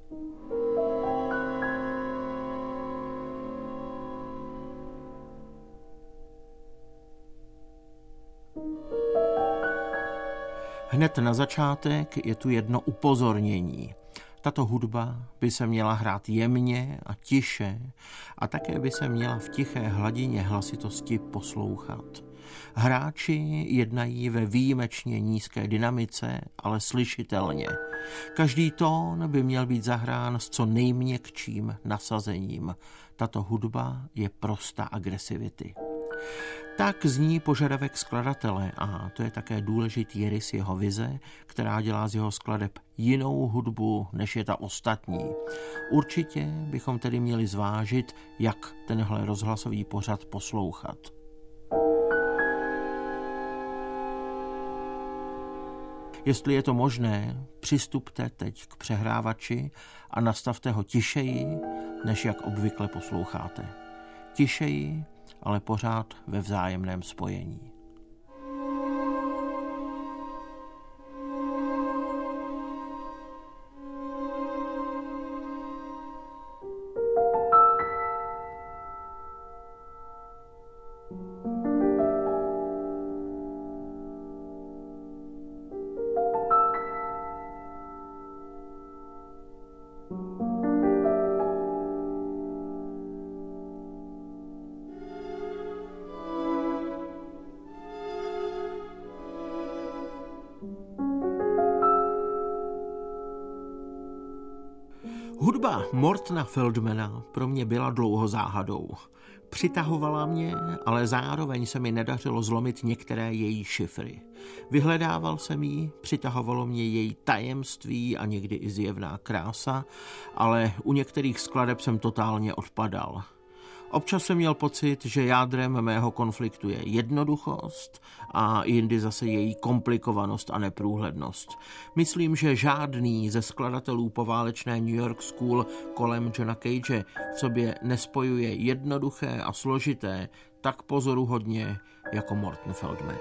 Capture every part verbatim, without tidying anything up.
Hned na začátek je tu jedno upozornění. Tato hudba by se měla hrát jemně a tiše a také by se měla v tiché hladině hlasitosti poslouchat. Hráči jednají ve výjimečně nízké dynamice, ale slyšitelně. Každý tón by měl být zahrán s co nejměkčím nasazením. Tato hudba je prosta agresivity. Tak zní požadavek skladatele a to je také důležitý rys jeho vize, která dělá z jeho skladeb jinou hudbu, než je ta ostatní. Určitě bychom tedy měli zvážit, jak tenhle rozhlasový pořad poslouchat. Jestli je to možné, přistupte teď k přehrávači a nastavte ho tišeji, než jak obvykle posloucháte. Tišeji, ale pořád ve vzájemném spojení. Hudba Mortona Feldmana pro mě byla dlouho záhadou. Přitahovala mě, ale zároveň se mi nedařilo zlomit některé její šifry. Vyhledával jsem ji, přitahovalo mě její tajemství a někdy i zjevná krása, ale u některých skladeb jsem totálně odpadal. Občas jsem měl pocit, že jádrem mého konfliktu je jednoduchost a jindy zase její komplikovanost a neprůhlednost. Myslím, že žádný ze skladatelů poválečné New York School kolem Johna Cage v sobě nespojuje jednoduché a složité tak pozoruhodně jako Morton Feldman.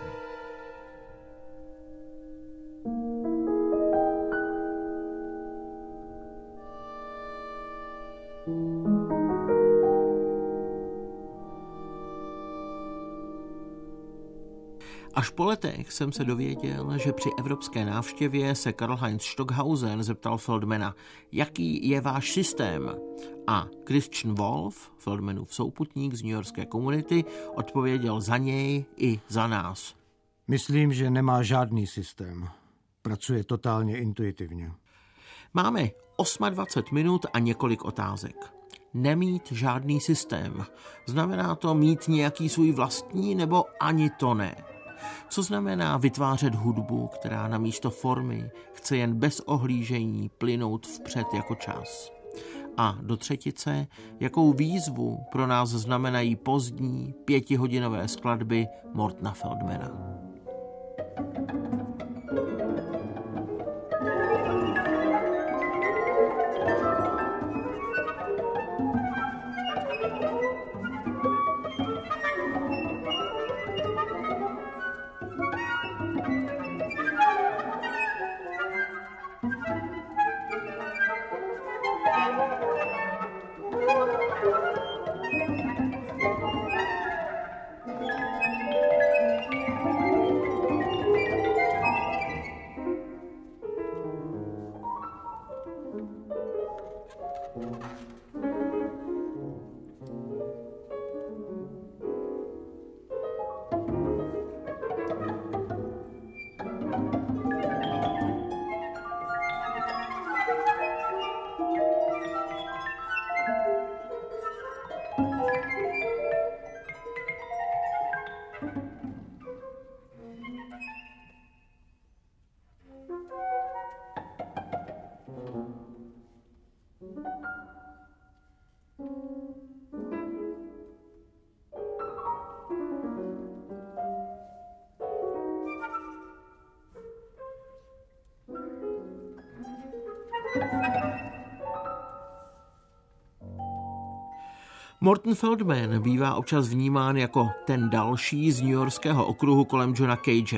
Až po letech jsem se dověděl, že při evropské návštěvě se Karlheinz Stockhausen zeptal Feldmana, jaký je váš systém? A Christian Wolff, Feldmanův souputník z newyorské komunity, odpověděl za něj i za nás. Myslím, že nemá žádný systém. Pracuje totálně intuitivně. Máme dvacet osm minut a několik otázek. Nemít žádný systém. Znamená to mít nějaký svůj vlastní, nebo ani to ne? Co znamená vytvářet hudbu, která na místo formy chce jen bez ohlížení plynout vpřed jako čas? A do třetice, jakou výzvu pro nás znamenají pozdní pětihodinové skladby Mortona Feldmana? Morton Feldman bývá občas vnímán jako ten další z newyorského okruhu kolem Johna Cage.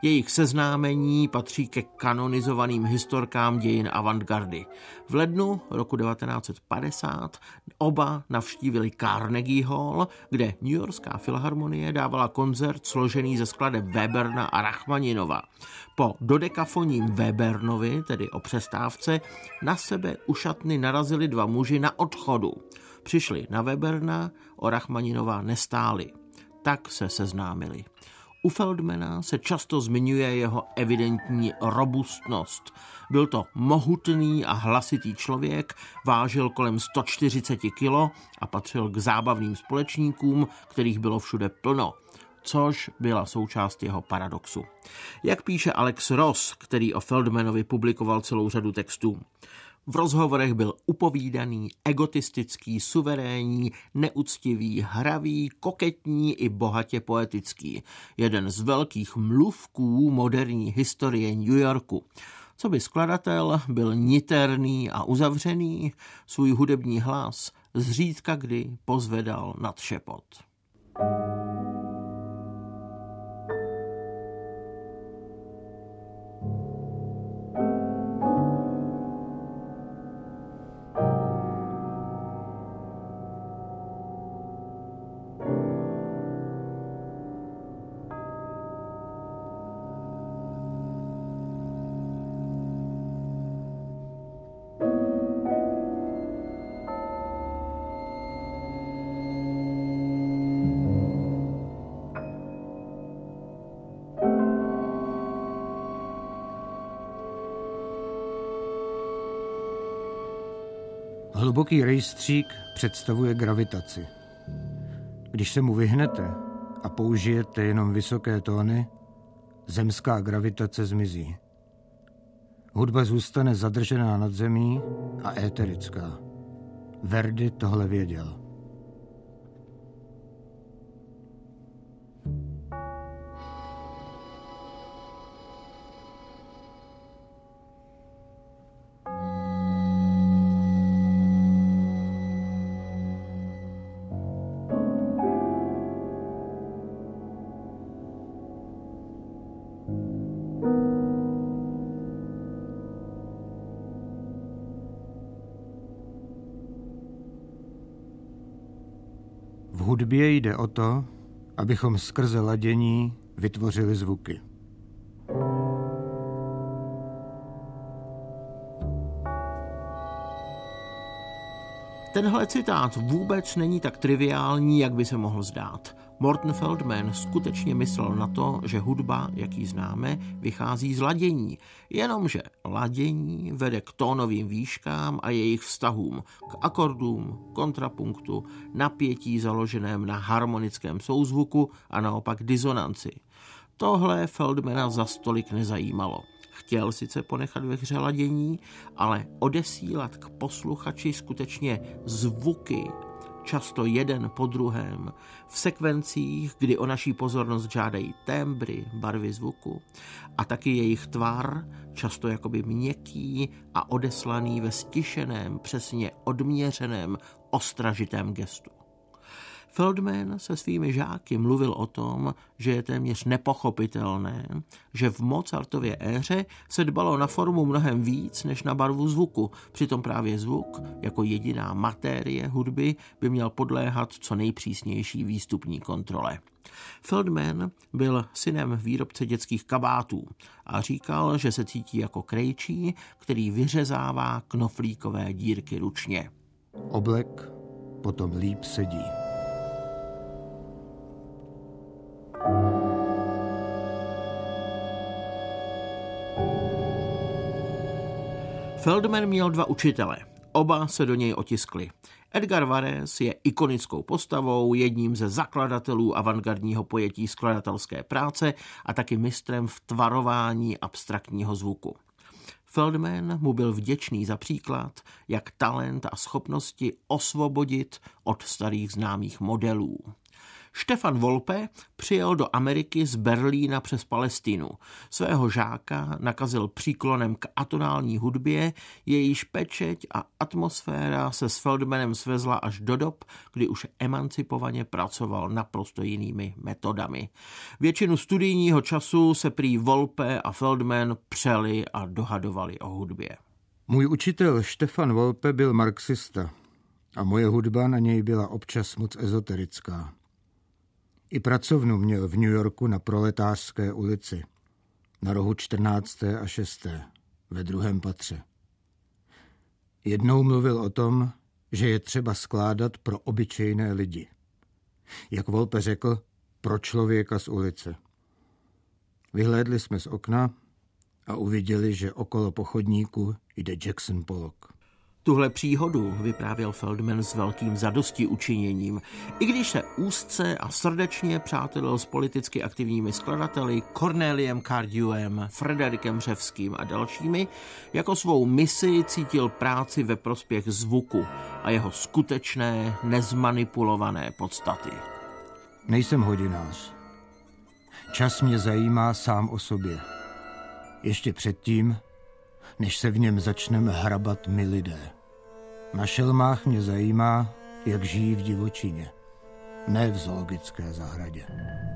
Jejich seznámení patří ke kanonizovaným historkám dějin avantgardy. V lednu roku devatenáct set padesát oba navštívili Carnegie Hall, kde Newyorská filharmonie dávala koncert složený ze skladeb Weberna a Rachmaninova. Po dodekafonním Webernovi, tedy o přestávce, na sebe u šatny narazili dva muži na odchodu. Přišli na Weberna, o Rachmaninova nestáli. Tak se seznámili. U Feldmana se často zmiňuje jeho evidentní robustnost. Byl to mohutný a hlasitý člověk, vážil kolem sto čtyřicet kilo a patřil k zábavným společníkům, kterých bylo všude plno, což byla součást jeho paradoxu. Jak píše Alex Ross, který o Feldmanovi publikoval celou řadu textů, v rozhovorech byl upovídaný, egotistický, suverénní, neúctivý, hravý, koketní i bohatě poetický. Jeden z velkých mluvků moderní historie New Yorku. Co by skladatel byl niterný a uzavřený, svůj hudební hlas zřídka kdy pozvedal nad šepot. Hluboký rejstřík představuje gravitaci. Když se mu vyhnete a použijete jenom vysoké tóny, zemská gravitace zmizí. Hudba zůstane zadržená nad zemí a éterická. Verdi tohle věděl. V hudbě jde o to, abychom skrze ladění vytvořili zvuky. Tenhle citát vůbec není tak triviální, jak by se mohl zdát. Morton Feldman skutečně myslel na to, že hudba, jak ji známe, vychází z ladění. Jenomže ladění vede k tónovým výškám a jejich vztahům, k akordům, kontrapunktu, napětí založeném na harmonickém souzvuku a naopak disonanci. Tohle Feldmana za stolik nezajímalo. Chtěl sice ponechat ve hře ladění, ale odesílat k posluchači skutečně zvuky, často jeden po druhém, v sekvencích, kdy o naší pozornost žádají tembry, barvy zvuku a taky jejich tvar, často jakoby měkký a odeslaný ve stišeném, přesně odměřeném, ostražitém gestu. Feldman se svými žáky mluvil o tom, že je téměř nepochopitelné, že v Mozartově éře se dbalo na formu mnohem víc než na barvu zvuku. Přitom právě zvuk, jako jediná matérie hudby, by měl podléhat co nejpřísnější výstupní kontrole. Feldman byl synem výrobce dětských kabátů a říkal, že se cítí jako krejčí, který vyřezává knoflíkové dírky ručně. Oblek potom líp sedí. Feldman měl dva učitele. Oba se do něj otiskli. Edgar Varese je ikonickou postavou, jedním ze zakladatelů avantgardního pojetí skladatelské práce a taky mistrem v tvarování abstraktního zvuku. Feldman mu byl vděčný za příklad, jak talent a schopnosti osvobodit od starých známých modelů. Štefan Volpe přijel do Ameriky z Berlína přes Palestinu. Svého žáka nakazil příklonem k atonální hudbě, jejíž pečeť a atmosféra se s Feldmanem svezla až do dob, kdy už emancipovaně pracoval naprosto jinými metodami. Většinu studijního času se prý Volpe a Feldman přeli a dohadovali o hudbě. Můj učitel Štefan Volpe byl marxista a moje hudba na něj byla občas moc ezoterická. I pracovnu měl v New Yorku na Proletářské ulici, na rohu čtrnácté a šesté ve druhém patře. Jednou mluvil o tom, že je třeba skládat pro obyčejné lidi. Jak Volpe řekl, pro člověka z ulice. Vyhlédli jsme z okna a uviděli, že okolo pochodníku jde Jackson Pollock. Tuhle příhodu vyprávěl Feldman s velkým zadostiučiněním, i když se úzce a srdečně přátelil s politicky aktivními skladateli Corneliem Cardewem, Frederikem Řevským a dalšími, jako svou misi cítil práci ve prospěch zvuku a jeho skutečné, nezmanipulované podstaty. Nejsem hodinář. Čas mě zajímá sám o sobě. Ještě předtím, než se v něm začneme hrabat my lidé. Na šelmách mě zajímá, jak žijí v divočině, ne v zoologické zahradě.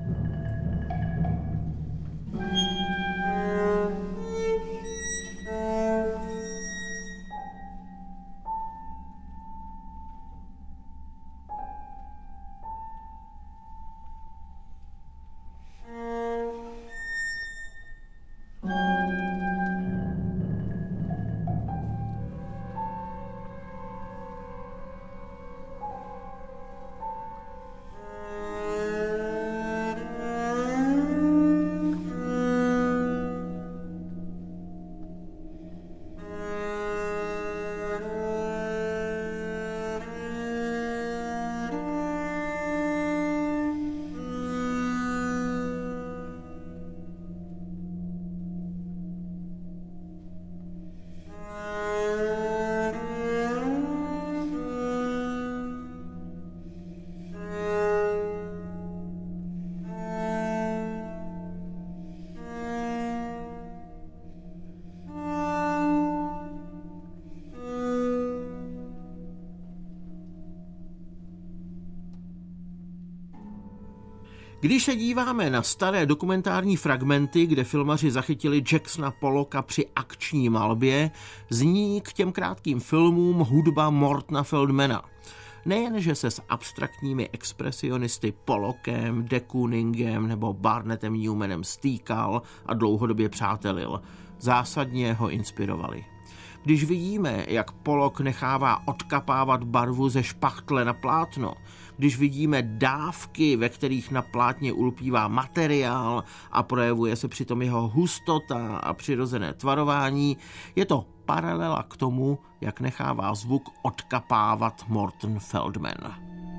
Když se díváme na staré dokumentární fragmenty, kde filmaři zachytili Jacksona Pollocka při akční malbě, zní k těm krátkým filmům hudba Mortona Feldmana. Nejenže se s abstraktními expresionisty Pollockem, de Kooningem nebo Barnettem Newmanem stýkal a dlouhodobě přátelil. Zásadně ho inspirovali. Když vidíme, jak Pollock nechává odkapávat barvu ze špachtle na plátno, když vidíme dávky, ve kterých na plátně ulpívá materiál a projevuje se přitom jeho hustota a přirozené tvarování, je to paralela k tomu, jak nechává zvuk odkapávat Morton Feldman.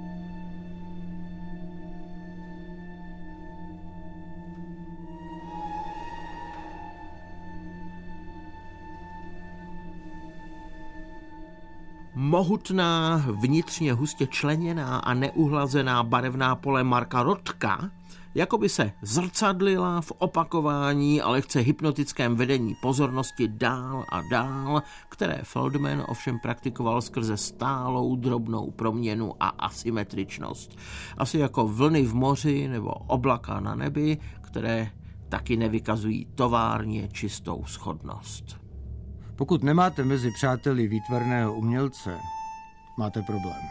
Mohutná, vnitřně hustě členěná a neuhlazená barevná pole Marka Rothka jakoby se zrcadlila v opakování a lehce hypnotickém vedení pozornosti dál a dál, které Feldman ovšem praktikoval skrze stálou drobnou proměnu a asymetričnost. Asi jako vlny v moři nebo oblaka na nebi, které taky nevykazují továrně čistou shodnost. Pokud nemáte mezi přáteli výtvarného umělce, máte problém.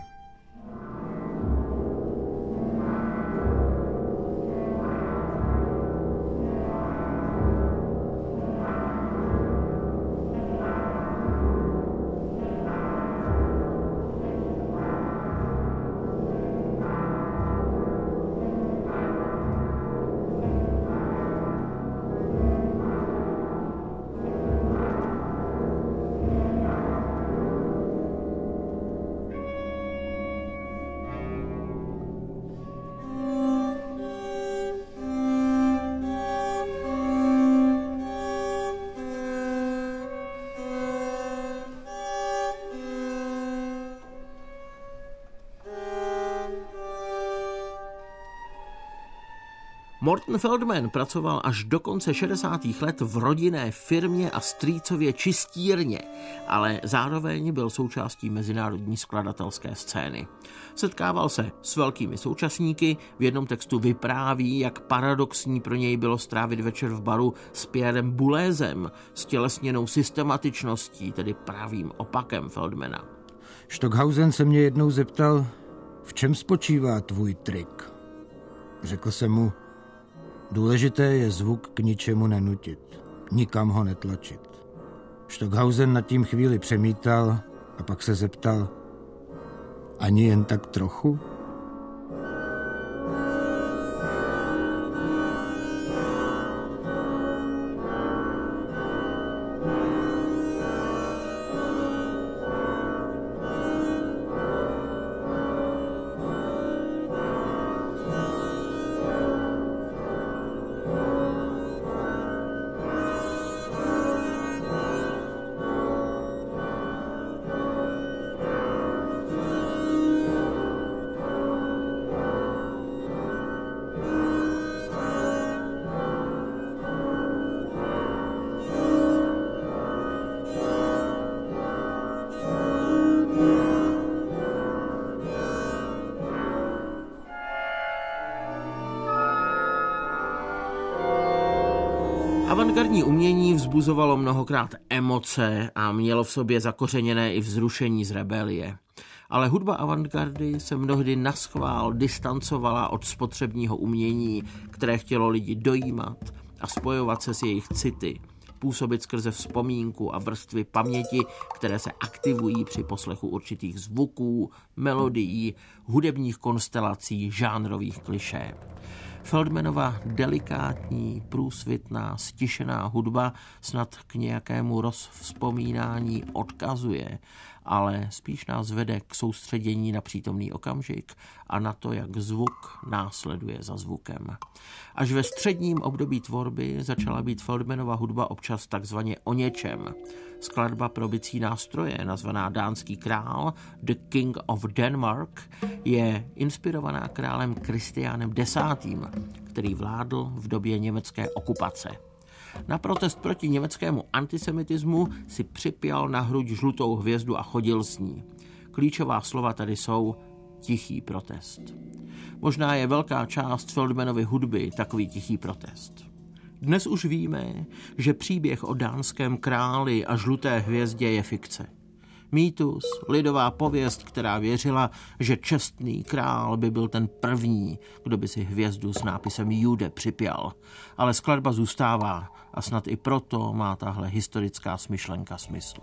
Morton Feldman pracoval až do konce šedesátých let v rodinné firmě a strýcově čistírně, ale zároveň byl součástí mezinárodní skladatelské scény. Setkával se s velkými současníky, v jednom textu vypráví, jak paradoxní pro něj bylo strávit večer v baru s Pierrem Boulezem, s tělesněnou systematičností, tedy pravým opakem Feldmana. Stockhausen se mě jednou zeptal, v čem spočívá tvůj trik? Řekl jsem mu, důležité je zvuk k ničemu nenutit, nikam ho netlačit. Stockhausen nad tím chvíli přemítal a pak se zeptal, ani jen tak trochu? Avantgardní umění vzbuzovalo mnohokrát emoce a mělo v sobě zakořeněné i vzrušení z rebelie. Ale hudba avantgardy se mnohdy naschvál distancovala od spotřebního umění, které chtělo lidi dojímat a spojovat se s jejich city, působit skrze vzpomínku a vrstvy paměti, které se aktivují při poslechu určitých zvuků, melodií, hudebních konstelací, žánrových klišé. Feldmanova delikátní, průsvitná, stišená hudba snad k nějakému rozvzpomínání odkazuje, ale spíš nás vede k soustředění na přítomný okamžik a na to, jak zvuk následuje za zvukem. Až ve středním období tvorby začala být Feldmanova hudba občas takzvaně o něčem. Skladba pro bicí nástroje, nazvaná Dánský král, The King of Denmark, je inspirovaná králem Kristiánem desátým, který vládl v době německé okupace. Na protest proti německému antisemitismu si připjal na hruď žlutou hvězdu a chodil s ní. Klíčová slova tady jsou tichý protest. Možná je velká část Feldmanovy hudby takový tichý protest. Dnes už víme, že příběh o dánském králi a žluté hvězdě je fikce. Mýtus, lidová pověst, která věřila, že čestný král by byl ten první, kdo by si hvězdu s nápisem Jude připjal. Ale skladba zůstává a snad i proto má tahle historická smyšlenka smysl.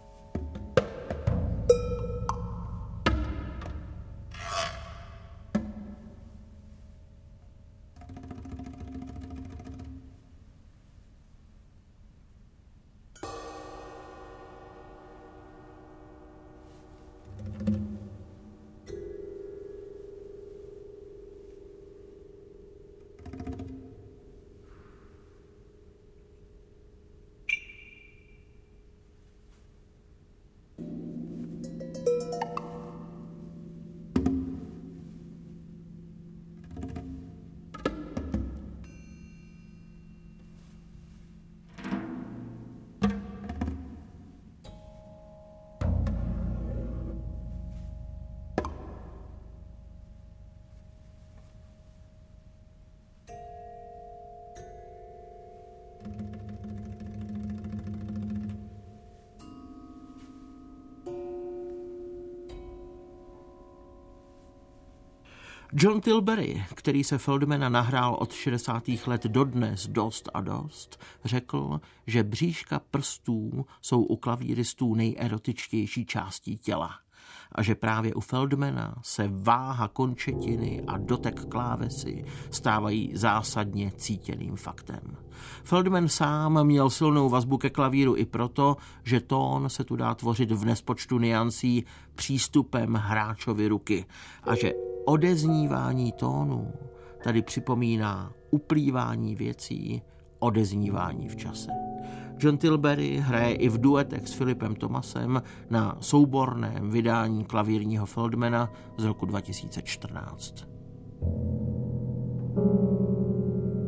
John Tilbury, který se Feldmana nahrál od šedesátých let dodnes dost a dost, řekl, že bříška prstů jsou u klavíristů nejerotičtější částí těla a že právě u Feldmana se váha končetiny a dotek klávesy stávají zásadně cítěným faktem. Feldman sám měl silnou vazbu ke klavíru i proto, že tón se tu dá tvořit v nespočtu niancí přístupem hráčovy ruky a že odeznívání tónu tady připomíná uplývání věcí, odeznívání v čase. John Tilbury hraje i v duetech s Philipem Thomasem na souborném vydání klavírního Feldmana z roku dva tisíce čtrnáct.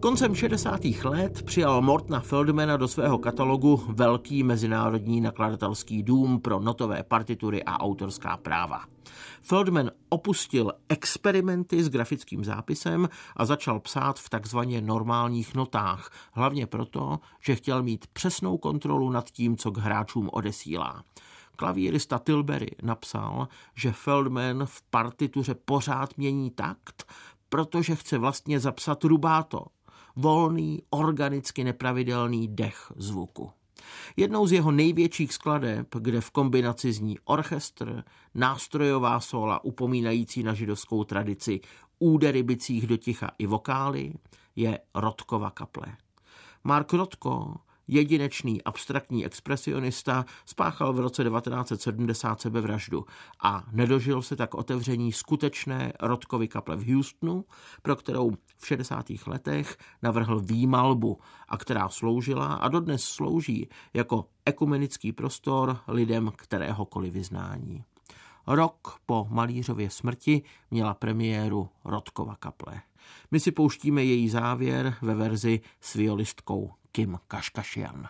Koncem šedesátých let přijal Mortona Feldmana do svého katalogu velký mezinárodní nakladatelský dům pro notové partitury a autorská práva. Feldman opustil experimenty s grafickým zápisem a začal psát v takzvaně normálních notách, hlavně proto, že chtěl mít přesnou kontrolu nad tím, co k hráčům odesílá. Klavírista Tilbury napsal, že Feldman v partituře pořád mění takt, protože chce vlastně zapsat rubato, volný, organicky nepravidelný dech zvuku. Jednou z jeho největších skladeb, kde v kombinaci zní orchestr, nástrojová sóla upomínající na židovskou tradici, údery bicích do ticha i vokály, je Rothkova kaple. Mark Rothko, jedinečný abstraktní expresionista, spáchal v roce devatenáct set sedmdesát sebevraždu a nedožil se tak otevření skutečné Rothkovy kaple v Houstonu, pro kterou v šedesátých letech navrhl výmalbu a která sloužila a dodnes slouží jako ekumenický prostor lidem kteréhokoliv vyznání. Rok po malířově smrti měla premiéru Rothkova kaple. My si pouštíme její závěr ve verzi s violistkou Kim Kaškašian.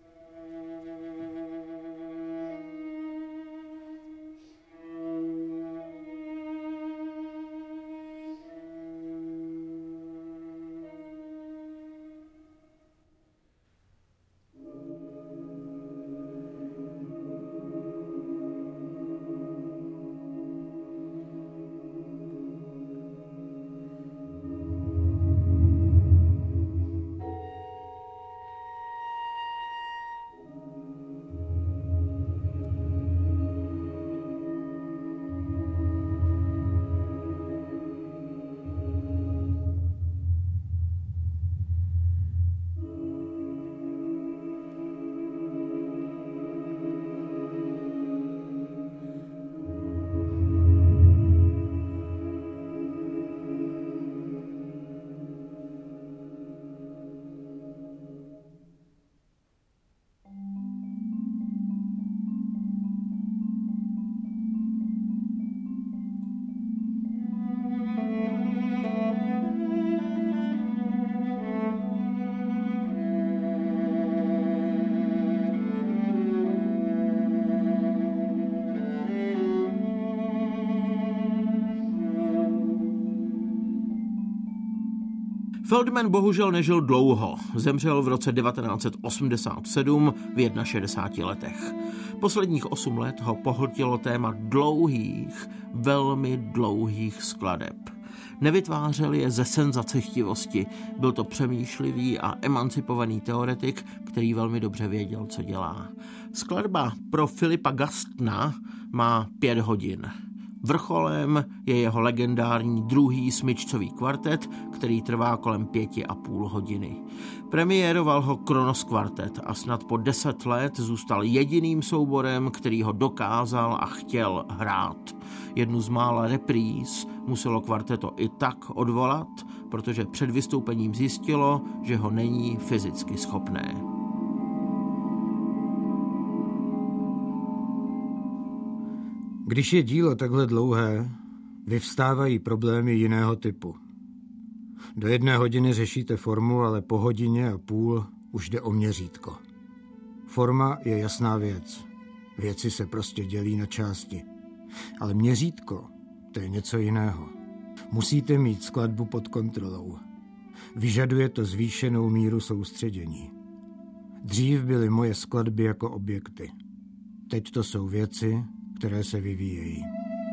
Feldman bohužel nežil dlouho, zemřel v roce devatenáct set osmdesát sedm v šedesáti jedné letech. Posledních osm let ho pohltilo téma dlouhých, velmi dlouhých skladeb. Nevytvářel je ze senzacechtivosti, byl to přemýšlivý a emancipovaný teoretik, který velmi dobře věděl, co dělá. Skladba pro Philippa Gastna má pět hodin. Vrcholem je jeho legendární druhý smyčcový kvartet, který trvá kolem pěti a půl hodiny. Premiéroval ho Kronos kvartet a snad po deset let zůstal jediným souborem, který ho dokázal a chtěl hrát. Jednu z mála repríz muselo kvarteto i tak odvolat, protože před vystoupením zjistilo, že ho není fyzicky schopné. Když je dílo takhle dlouhé, vyvstávají problémy jiného typu. Do jedné hodiny řešíte formu, ale po hodině a půl už jde o měřítko. Forma je jasná věc. Věci se prostě dělí na části. Ale měřítko, to je něco jiného. Musíte mít skladbu pod kontrolou. Vyžaduje to zvýšenou míru soustředění. Dřív byly moje skladby jako objekty. Teď to jsou věci, které se vyvíjejí.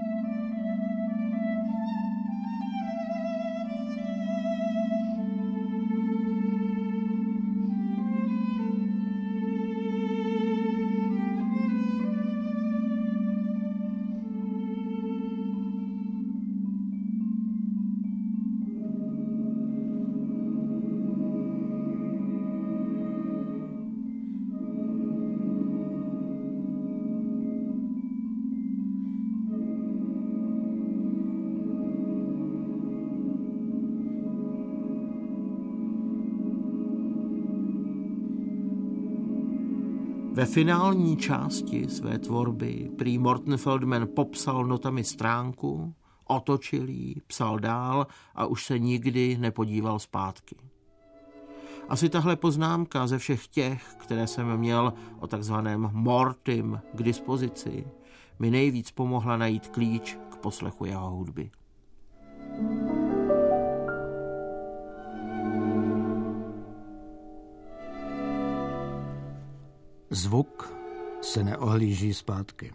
Ve finální části své tvorby prý Morton Feldman popsal notami stránku, otočil ji, psal dál a už se nikdy nepodíval zpátky. Asi tahle poznámka ze všech těch, které jsem měl o takzvaném mortim k dispozici, mi nejvíc pomohla najít klíč k poslechu jeho hudby. Zvuk se neohlíží zpátky.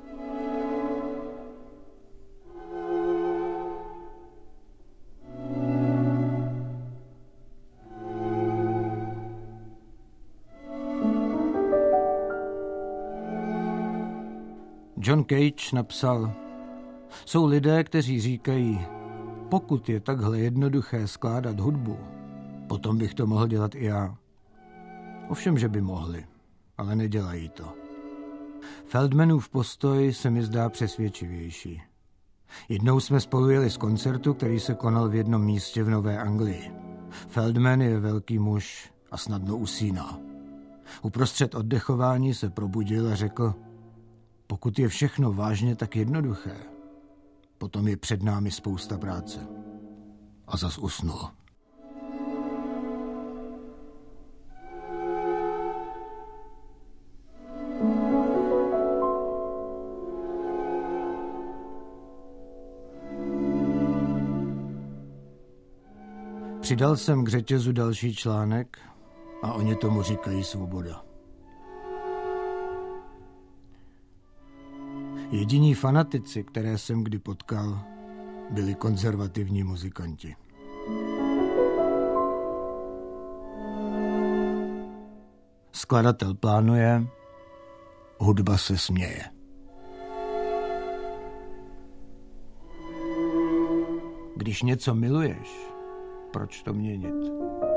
John Cage napsal: jsou lidé, kteří říkají, pokud je takhle jednoduché skládat hudbu, potom bych to mohl dělat i já. Ovšem, že by mohli, ale nedělají to. Feldmanův postoj se mi zdá přesvědčivější. Jednou jsme spolu jeli z koncertu, který se konal v jednom místě v Nové Anglii. Feldman je velký muž a snadno usíná. Uprostřed oddechování se probudil a řekl: pokud je všechno vážně tak jednoduché, potom je před námi spousta práce. A zas usnul. Přidal jsem k řetězu další článek a oni tomu říkají svoboda. Jediní fanatici, které jsem kdy potkal, byli konzervativní muzikanti. Skladatel plánuje, hudba se směje. Když něco miluješ, proč to měnit?